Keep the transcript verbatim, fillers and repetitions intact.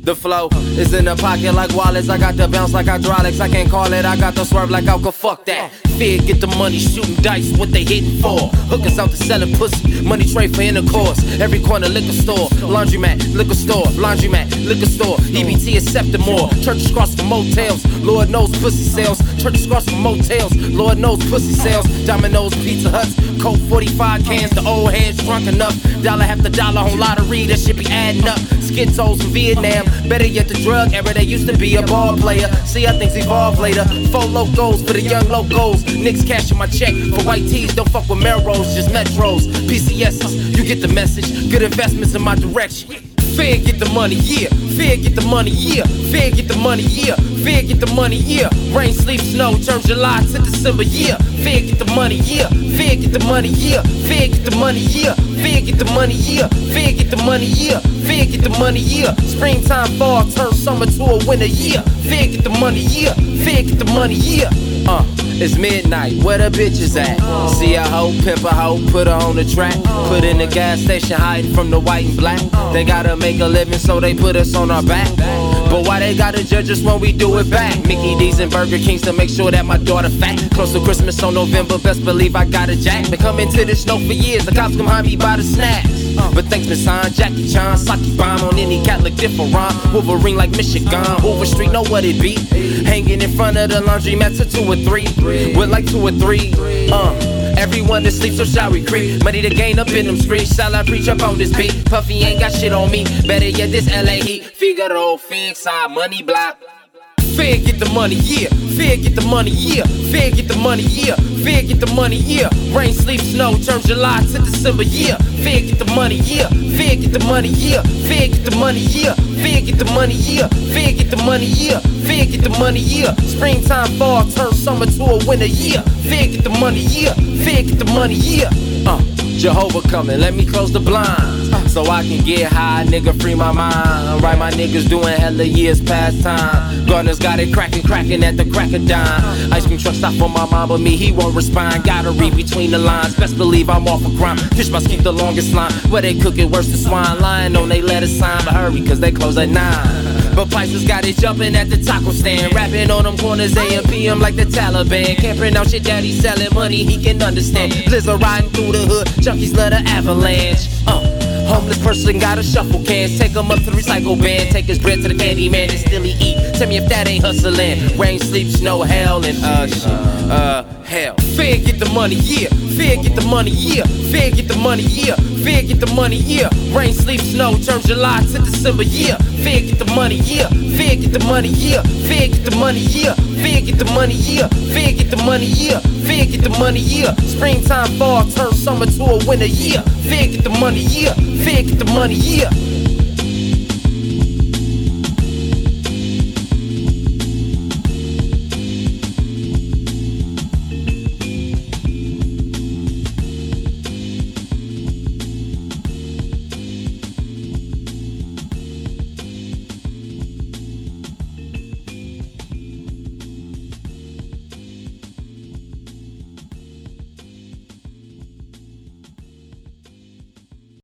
The flow is in the pocket like wallets. I got the bounce like hydraulics. I can't call it, I got the swerve like Alka, fuck that. Fear, get the money, shooting dice, what they hitting for. Hookers out to selling pussy, money trade for intercourse. Every corner liquor store, laundromat, liquor store, laundromat, liquor store. E B T accept them more. Churches cross for motels, Lord knows pussy sales. Churches cross for motels, Lord knows pussy sales. Domino's, Pizza Huts, Coke forty-five cans. The old heads drunk enough. Dollar after dollar on lottery, that shit be adding up. Schizos from Vietnam, better yet the drug era. They used to be a ball player. See how things evolve later. Four locos for the young locos. Knicks cashing my check for white tees. Don't fuck with Melrose, just Metros. P C S's, you get the message. Good investments in my direction. Fair get the money, yeah. Fair get the money, yeah. Fair get the money, yeah. Fair get the money, yeah. Rain, sleep, snow, turn July to December, yeah. Fair get the money, yeah. Fair get the money, yeah. Fair get the money, yeah. Fair get the money, yeah. Fair get the money, yeah. Fair get the money, yeah. Springtime, fall, turn summer to a winter, yeah. Fair get the money, yeah. Fair get the money, yeah. Uh, it's midnight, where the bitches at? See a hoe, pimp a hoe, put her on the track. Put in the gas station, hiding from the white and black. They gotta make a living, so they put us on our back. But why they gotta judge us when we do it back? Mickey D's and Burger Kings to make sure that my daughter fat. Close to Christmas on November, best believe I got a jack. Been coming to this snow for years, the cops come behind me by the snacks. But thanks Miss Han, Jackie Chan, Saki bomb on any cat look different rhyme. Wolverine like Michigan, Hoover Street, know what it be. Hanging in front of the laundromat to two or three, with like two or three. Uh, everyone is asleep, so shall we creep? Money to gain up in them streets, shall I preach up on this beat? Puffy ain't got shit on me, better yet this L A heat. Figaro, Phoenix, I money block. Fair get the money, yeah. Fair get the money, yeah. Fair get the money, yeah. Fair get the money, yeah. Rain, sleep, snow, turn July to December, yeah. Fair get the money, yeah. Fair get the money, yeah. Fair get the money, yeah. Fair get the money, yeah. Fair get the money, yeah. Fair get the money, yeah. Springtime, fall, turn summer to a winter, yeah. Fair get the money, yeah. Fair get the money, yeah. Uh, Jehovah coming, let me close the blinds. So I can get high, nigga, free my mind. Right, my niggas doing hella years past time. Gardeners got it cracking, cracking at the crack of dime. Ice cream truck stop for my mom, but me, he won't respond. Gotta read between the lines, best believe I'm off of crime. Fish must keep the longest line, where they cook it worse than swine. Lying on they letter sign, but hurry, cause they close at nine. But Pisces got it jumping at the taco stand. Rapping on them corners, A M P M like the Taliban. Can't pronounce shit that he's selling, money he can understand. Blizzard riding through the hood, junkies let the avalanche. Uh. Homeless person got a shuffle cans. Take him up to the recycle bin. Take his bread to the candy man and still he eat. Tell me if that ain't hustling. Rain, sleep, snow, hell, and uh, shit. Uh, hell. Fair get the money, yeah. Fair get the money, yeah. Fair get the money, yeah. Fair get the money, yeah. Rain, sleep, snow, turn July to December, yeah. Fair get the money, yeah. Fair get the money, yeah. Fair get the money, yeah. Fair get the money, yeah. Fair get the money, yeah. Fair get the money, yeah. Springtime, fall, turn summer to a winter, yeah. Fair get the money, yeah. Fair get the money, yeah.